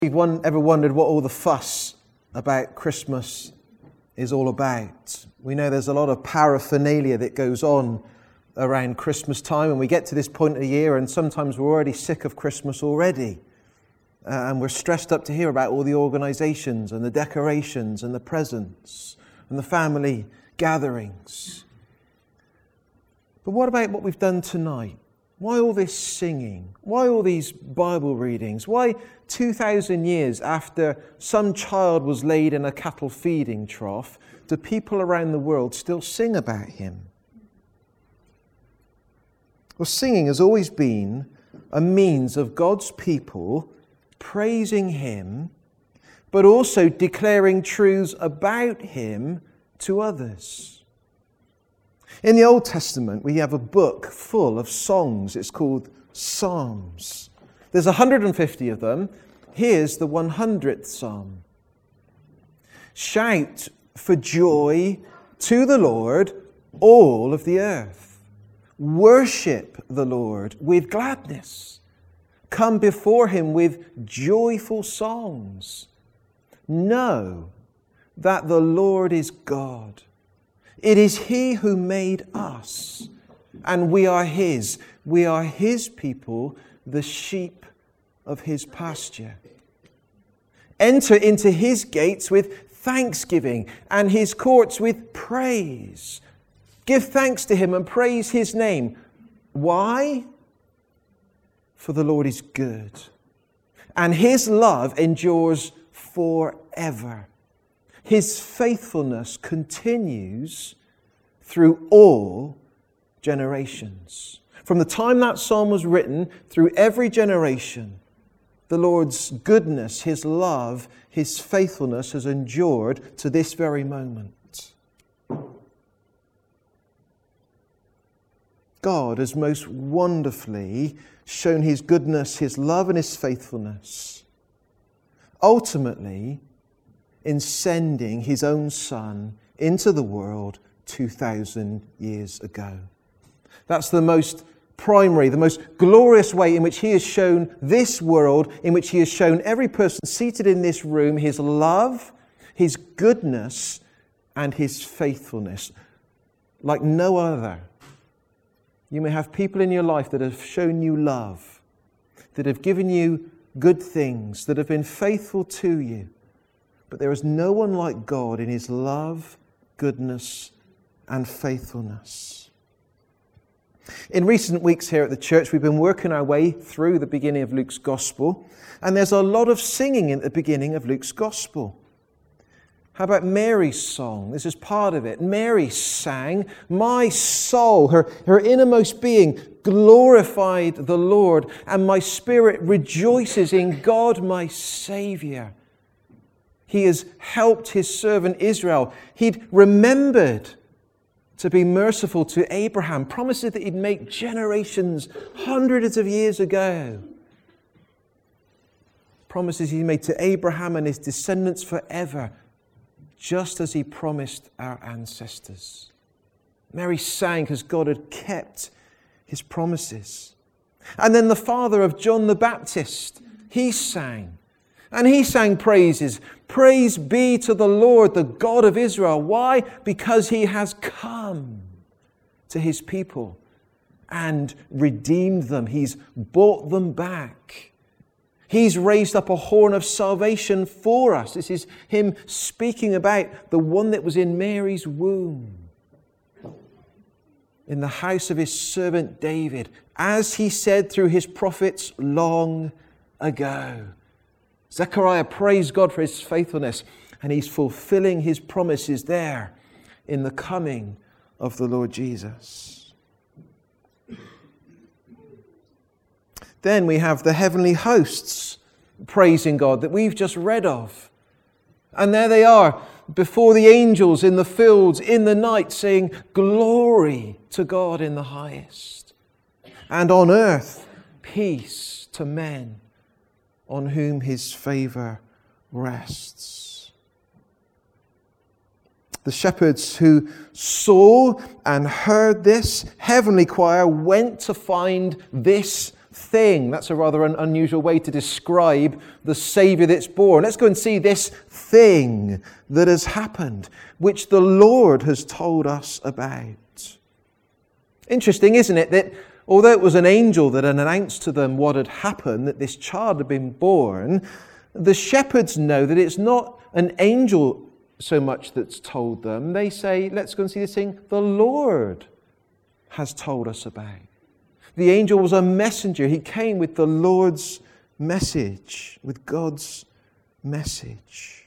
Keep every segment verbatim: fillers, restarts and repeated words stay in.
You've ever wondered what all the fuss about Christmas is all about? We know there's a lot of paraphernalia that goes on around Christmas time, and we get to this point of the year and sometimes we're already sick of Christmas already. Uh, and we're stressed up to hear about all the organisations and the decorations and the presents and the family gatherings. But what about what we've done tonight? Why all this singing? Why all these Bible readings? Why two thousand years after some child was laid in a cattle feeding trough, do people around the world still sing about him? Well, singing has always been a means of God's people praising him, but also declaring truths about him to others. In the Old Testament, we have a book full of songs. It's called Psalms. There's one hundred fifty of them. Here's the one hundredth Psalm. Shout for joy to the Lord, all of the earth. Worship the Lord with gladness. Come before him with joyful songs. Know that the Lord is God. It is he who made us, and we are his. We are his people, the sheep of his pasture. Enter into his gates with thanksgiving and his courts with praise. Give thanks to him and praise his name. Why? For the Lord is good, and his love endures forever. His faithfulness continues through all generations. From the time that psalm was written, through every generation, the Lord's goodness, his love, his faithfulness has endured to this very moment. God has most wonderfully shown his goodness, his love, and his faithfulness, ultimately in sending his own Son into the world two thousand years ago. That's the most primary, the most glorious way in which he has shown this world, in which he has shown every person seated in this room, his love, his goodness, and his faithfulness, like no other. You may have people in your life that have shown you love, that have given you good things, that have been faithful to you. But there is no one like God in his love, goodness, and faithfulness. In recent weeks here at the church, we've been working our way through the beginning of Luke's Gospel, and there's a lot of singing at the beginning of Luke's Gospel. How about Mary's song? This is part of it. Mary sang, "My soul, her, her innermost being, glorified the Lord, and my spirit rejoices in God my Saviour. He has helped his servant Israel. He'd remembered to be merciful to Abraham, promises that he'd make generations hundreds of years ago. Promises he made to Abraham and his descendants forever, just as he promised our ancestors." Mary sang because God had kept his promises. And then the father of John the Baptist, he sang. And he sang praises. Praise be to the Lord, the God of Israel. Why? Because he has come to his people and redeemed them. He's bought them back. He's raised up a horn of salvation for us. This is him speaking about the one that was in Mary's womb, in the house of his servant David, as he said through his prophets long ago. Zechariah praised God for his faithfulness, and he's fulfilling his promises there in the coming of the Lord Jesus. Then we have the heavenly hosts praising God that we've just read of. And there they are before the angels in the fields in the night, saying, "Glory to God in the highest, and on earth peace to men on whom his favor rests." The shepherds who saw and heard this heavenly choir went to find this thing. That's a rather un- unusual way to describe the Saviour that's born. Let's go and see this thing that has happened, which the Lord has told us about. Interesting, isn't it, that although it was an angel that had announced to them what had happened, that this child had been born, the shepherds know that it's not an angel so much that's told them. They say, let's go and see this thing the Lord has told us about. The angel was a messenger. He came with the Lord's message, with God's message.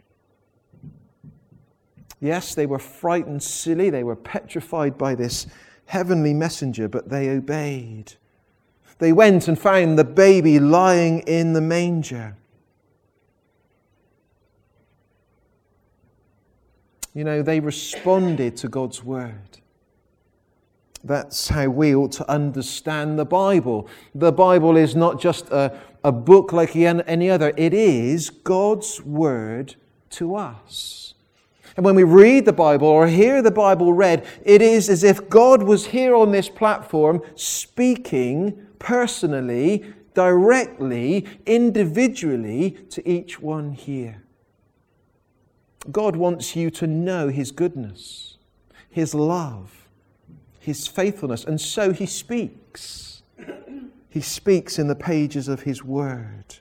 Yes, they were frightened, silly. They were petrified by this heavenly messenger, but they obeyed. They went and found the baby lying in the manger. You know, they responded to God's word. That's how we ought to understand the Bible. The Bible is not just a, a book like any other. It is God's word to us. And when we read the Bible or hear the Bible read, it is as if God was here on this platform speaking personally, directly, individually to each one here. God wants you to know His goodness, His love, His faithfulness, and so He speaks. He speaks in the pages of His Word.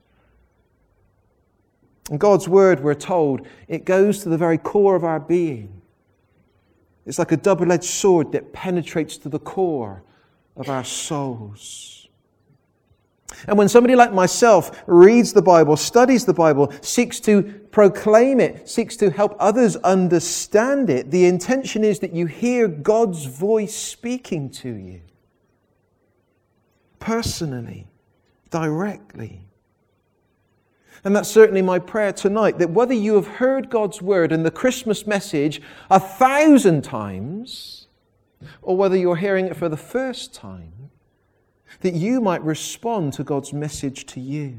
And God's Word, we're told, it goes to the very core of our being. It's like a double-edged sword that penetrates to the core of our souls. And when somebody like myself reads the Bible, studies the Bible, seeks to proclaim it, seeks to help others understand it, the intention is that you hear God's voice speaking to you. Personally, directly. And that's certainly my prayer tonight, that whether you have heard God's word and the Christmas message a thousand times, or whether you're hearing it for the first time, that you might respond to God's message to you.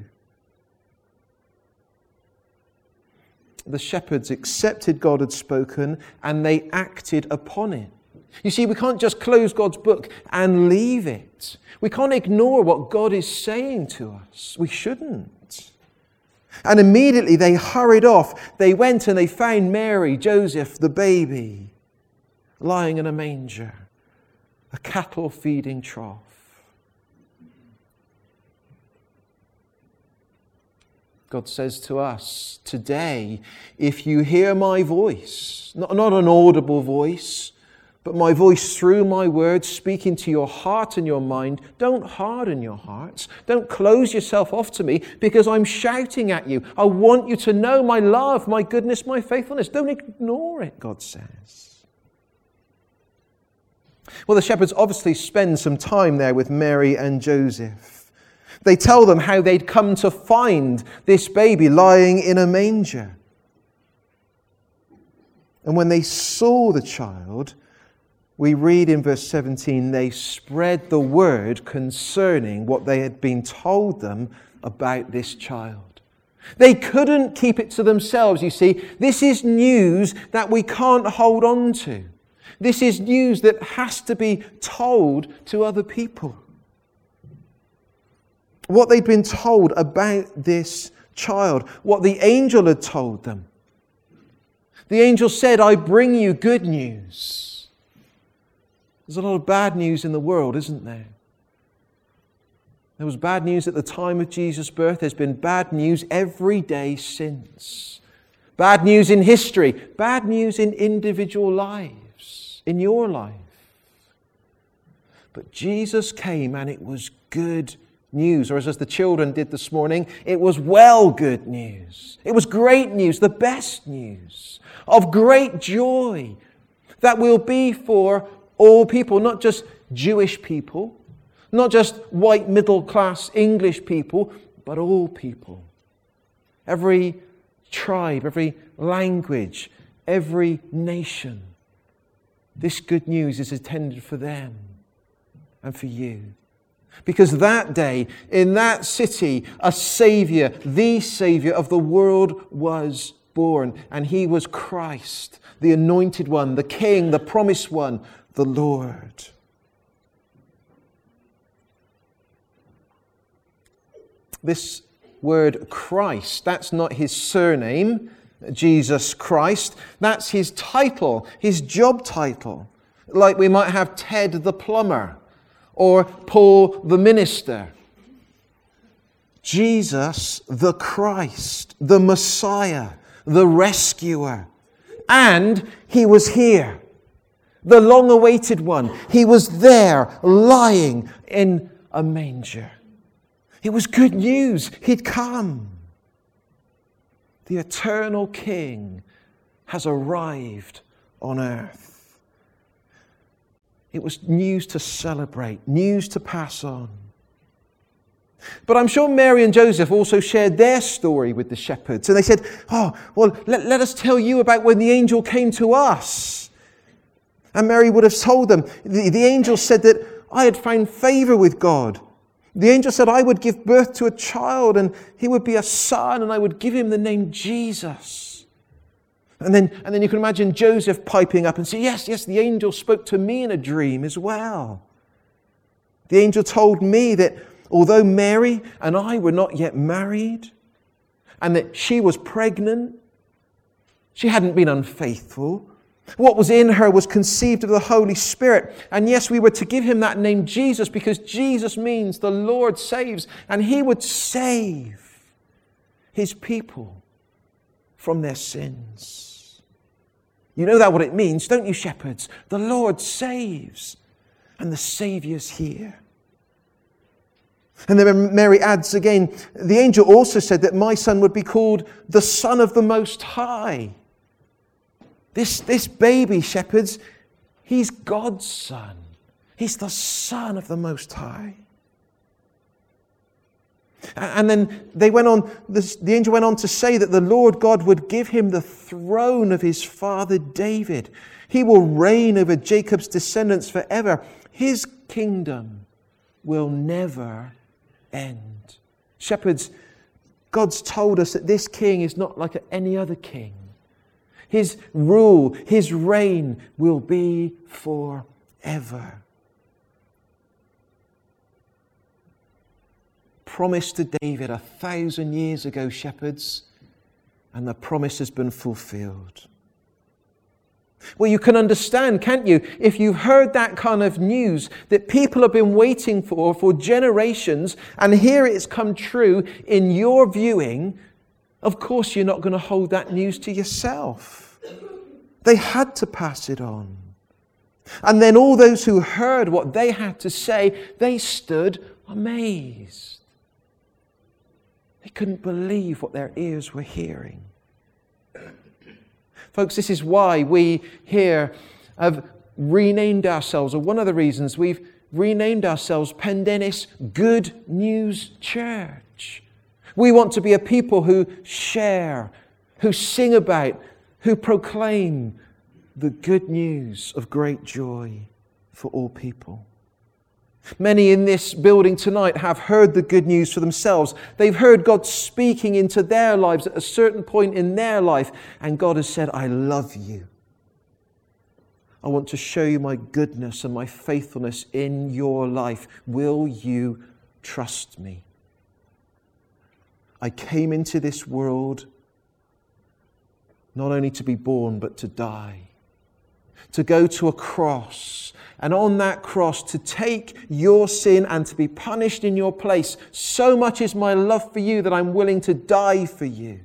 The shepherds accepted God had spoken and they acted upon it. You see, we can't just close God's book and leave it. We can't ignore what God is saying to us. We shouldn't. And immediately they hurried off. They went and they found Mary, Joseph, the baby, lying in a manger, a cattle feeding trough. God says to us today, if you hear my voice, not, not an audible voice, but my voice through my words speaking to your heart and your mind, don't harden your hearts. Don't close yourself off to me because I'm shouting at you. I want you to know my love, my goodness, my faithfulness. Don't ignore it, God says. Well, the shepherds obviously spend some time there with Mary and Joseph. They tell them how they'd come to find this baby lying in a manger. And when they saw the child, we read in verse seventeen, they spread the word concerning what they had been told them about this child. They couldn't keep it to themselves, you see. This is news that we can't hold on to. This is news that has to be told to other people. What they'd been told about this child, what the angel had told them. The angel said, I bring you good news. There's a lot of bad news in the world, isn't there? There was bad news at the time of Jesus' birth. There's been bad news every day since. Bad news in history. Bad news in individual lives, in your life. But Jesus came and it was good news, or as the children did this morning, it was well good news. It was great news, the best news of great joy that will be for all people, not just Jewish people, not just white middle class English people, but all people. Every tribe, every language, every nation. This good news is intended for them and for you. Because that day, in that city, a Saviour, the Saviour of the world was born. And He was Christ, the Anointed One, the King, the Promised One, the Lord. This word Christ, that's not his surname, Jesus Christ. That's his title, his job title. Like we might have Ted the plumber or Paul the minister. Jesus the Christ, the Messiah, the rescuer. And he was here, the long-awaited one. He was there, lying in a manger. It was good news. He'd come. The eternal King has arrived on earth. It was news to celebrate, news to pass on. But I'm sure Mary and Joseph also shared their story with the shepherds. And they said, oh, well, let, let us tell you about when the angel came to us. And Mary would have told them, the, the angel said that I had found favor with God. The angel said I would give birth to a child and he would be a son and I would give him the name Jesus. And then, and then you can imagine Joseph piping up and say, yes, yes, the angel spoke to me in a dream as well. The angel told me that although Mary and I were not yet married and that she was pregnant, she hadn't been unfaithful. What was in her was conceived of the Holy Spirit. And yes, we were to give him that name Jesus because Jesus means the Lord saves. And he would save his people from their sins. You know that what it means, don't you, shepherds? The Lord saves. And the Saviour's here. And then Mary adds again, the angel also said that my son would be called the Son of the Most High. This, this baby, shepherds, he's God's son. He's the Son of the Most High. And then they went on, the, the angel went on to say that the Lord God would give him the throne of his father David. He will reign over Jacob's descendants forever. His kingdom will never end. Shepherds, God's told us that this king is not like any other king. His rule, his reign will be forever. Promised to David a thousand years ago, shepherds, and the promise has been fulfilled. Well, you can understand, can't you, if you've heard that kind of news that people have been waiting for for generations, and here it's come true in your viewing, of course you're not going to hold that news to yourself. They had to pass it on. And then all those who heard what they had to say, they stood amazed. They couldn't believe what their ears were hearing. Folks, this is why we here have renamed ourselves, or one of the reasons we've renamed ourselves Pendennis Good News Church. We want to be a people who share, who sing about, who proclaim the good news of great joy for all people. Many in this building tonight have heard the good news for themselves. They've heard God speaking into their lives at a certain point in their life, and God has said, I love you. I want to show you my goodness and my faithfulness in your life. Will you trust me? I came into this world not only to be born, but to die. To go to a cross, and on that cross to take your sin and to be punished in your place. So much is my love for you that I'm willing to die for you.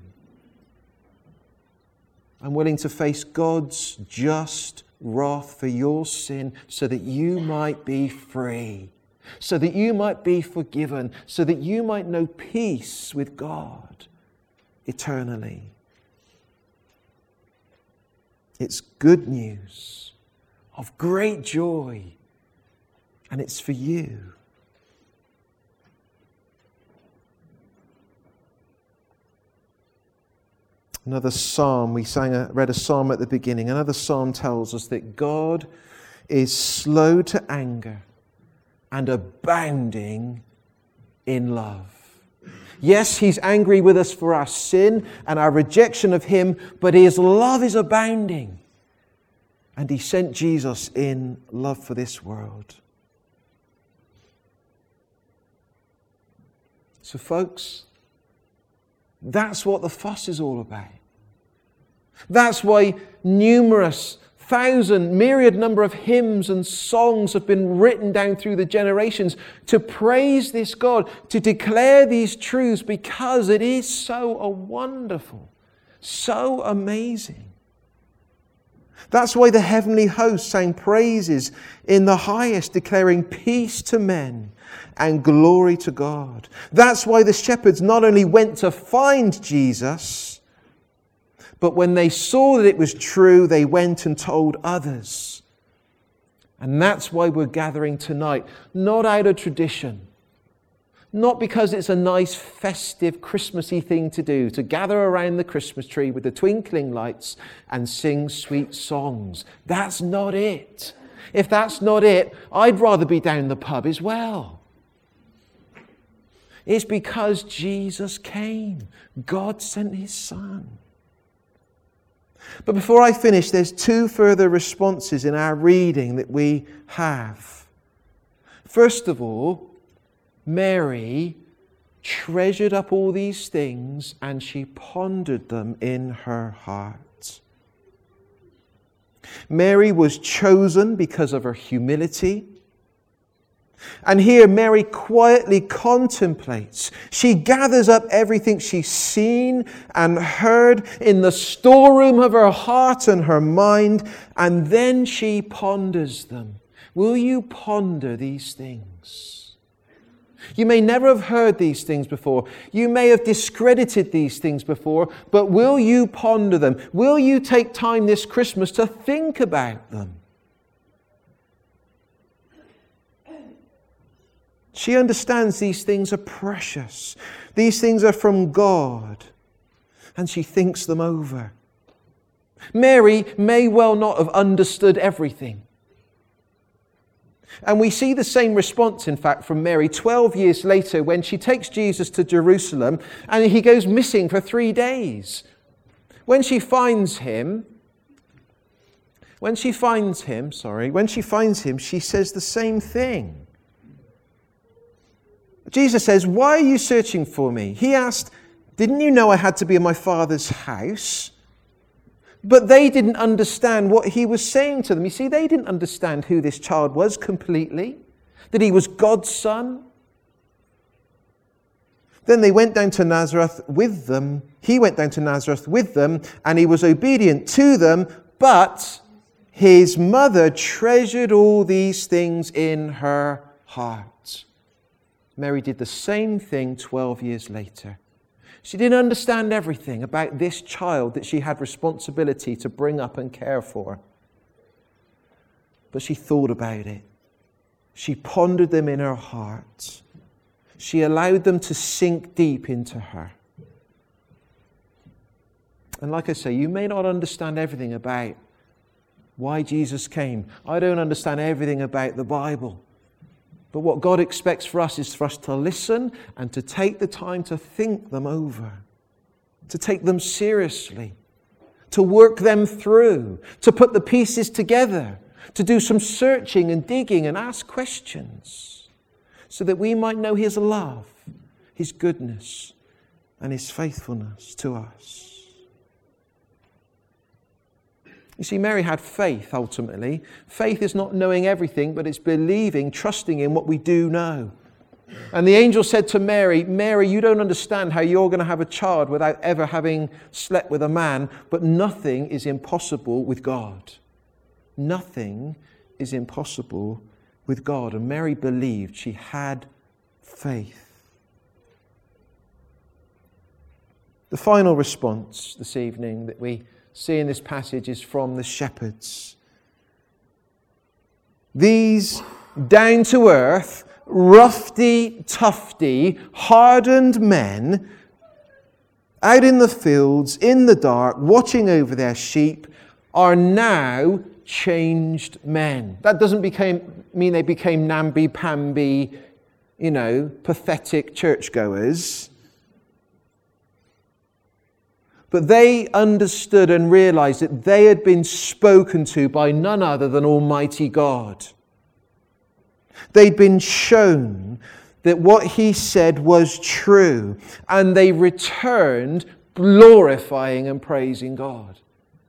I'm willing to face God's just wrath for your sin so that you might be free, so that you might be forgiven, so that you might know peace with God eternally. It's good news of great joy, and it's for you. Another psalm, we sang a, read a psalm at the beginning. Another psalm tells us that God is slow to anger and abounding in love. Yes, he's angry with us for our sin and our rejection of him, but his love is abounding. And he sent Jesus in love for this world. So folks, that's what the fuss is all about. That's why numerous, thousand, myriad number of hymns and songs have been written down through the generations to praise this God, to declare these truths, because it is so wonderful, so amazing. That's why the heavenly host sang praises in the highest, declaring peace to men and glory to God. That's why the shepherds not only went to find Jesus, but when they saw that it was true, they went and told others. And that's why we're gathering tonight, not out of tradition, not because it's a nice, festive, Christmassy thing to do, to gather around the Christmas tree with the twinkling lights and sing sweet songs. That's not it. If that's not it, I'd rather be down the pub as well. It's because Jesus came. God sent his Son. But before I finish, there's two further responses in our reading that we have. First of all, Mary treasured up all these things and she pondered them in her heart. Mary was chosen because of her humility. And here Mary quietly contemplates. She gathers up everything she's seen and heard in the storeroom of her heart and her mind, and then she ponders them. Will you ponder these things? You may never have heard these things before. You may have discredited these things before, but will you ponder them? Will you take time this Christmas to think about them? She understands these things are precious. These things are from God. And she thinks them over. Mary may well not have understood everything. And we see the same response, in fact, from Mary twelve years later when she takes Jesus to Jerusalem and he goes missing for three days. When she finds him, when she finds him, sorry, when she finds him, she says the same thing. Jesus says, "Why are you searching for me?" He asked, "Didn't you know I had to be in my Father's house?" But they didn't understand what he was saying to them. You see, they didn't understand who this child was completely, that he was God's son. Then they went down to Nazareth with them. He went down to Nazareth with them, and he was obedient to them, but his mother treasured all these things in her heart. Mary did the same thing twelve years later. She didn't understand everything about this child that she had responsibility to bring up and care for. But she thought about it. She pondered them in her heart. She allowed them to sink deep into her. And like I say, you may not understand everything about why Jesus came. I don't understand everything about the Bible. But what God expects for us is for us to listen and to take the time to think them over, to take them seriously, to work them through, to put the pieces together, to do some searching and digging and ask questions so that we might know his love, his goodness, and his faithfulness to us. You see, Mary had faith, ultimately. Faith is not knowing everything, but it's believing, trusting in what we do know. And the angel said to Mary, "Mary, you don't understand how you're going to have a child without ever having slept with a man, but nothing is impossible with God." Nothing is impossible with God. And Mary believed. She had faith. The final response this evening that we see in this passage is from the shepherds. These down-to-earth, roughy, tufty, hardened men out in the fields, in the dark, watching over their sheep, are now changed men. That doesn't became, mean they became namby-pamby, you know, pathetic churchgoers. But they understood and realized that they had been spoken to by none other than Almighty God. They'd been shown that what he said was true, and they returned glorifying and praising God.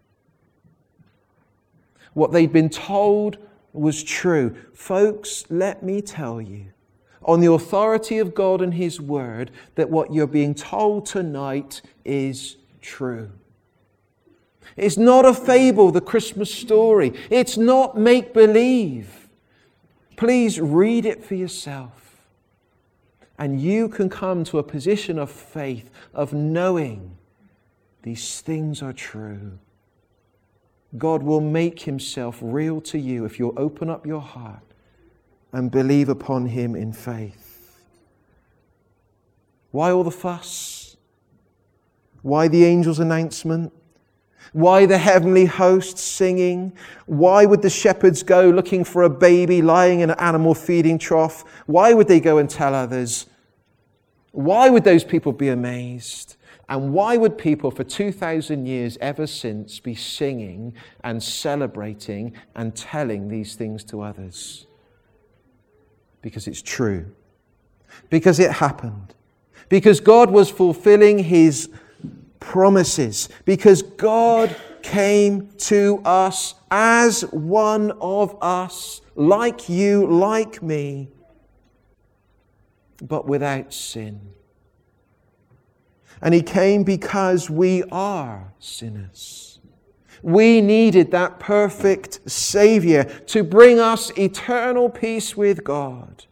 What they'd been told was true. Folks, let me tell you, on the authority of God and His Word, that what you're being told tonight is true. It's not a fable, the Christmas story. It's not make-believe. Please read it for yourself. And you can come to a position of faith, of knowing these things are true. God will make Himself real to you if you'll open up your heart and believe upon Him in faith. Why all the fuss? Why the angel's announcement? Why the heavenly hosts singing? Why would the shepherds go looking for a baby lying in an animal feeding trough? Why would they go and tell others? Why would those people be amazed? And why would people for two thousand years ever since be singing and celebrating and telling these things to others? Because it's true. Because it happened. Because God was fulfilling His promises. Because God came to us as one of us, like you, like me, but without sin. And He came because we are sinners. We needed that perfect Savior to bring us eternal peace with God.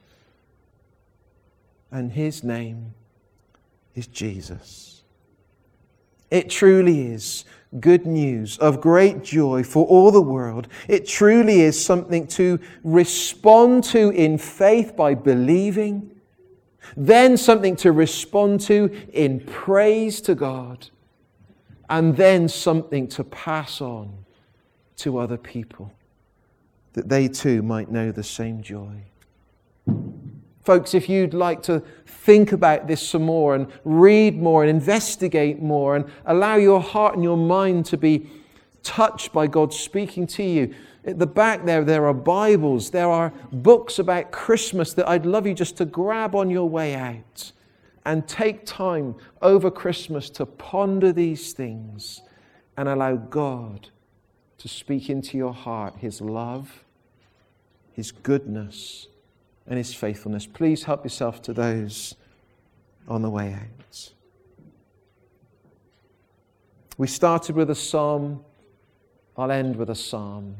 And His name is Jesus. It truly is good news of great joy for all the world. It truly is something to respond to in faith by believing. Then something to respond to in praise to God. And then something to pass on to other people, that they too might know the same joy. Folks, if you'd like to think about this some more and read more and investigate more and allow your heart and your mind to be touched by God speaking to you, at the back there, there are Bibles, there are books about Christmas that I'd love you just to grab on your way out and take time over Christmas to ponder these things and allow God to speak into your heart His love, His goodness, and His faithfulness. Please help yourself to those on the way out. We started with a psalm. I'll end with a psalm.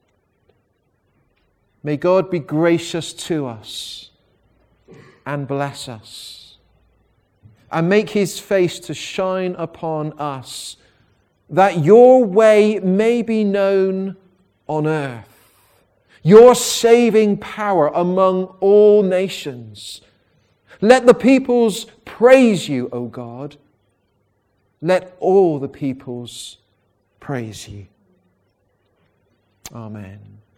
May God be gracious to us and bless us and make His face to shine upon us, that your way may be known on earth, your saving power among all nations. Let the peoples praise you, O God. Let all the peoples praise you. Amen.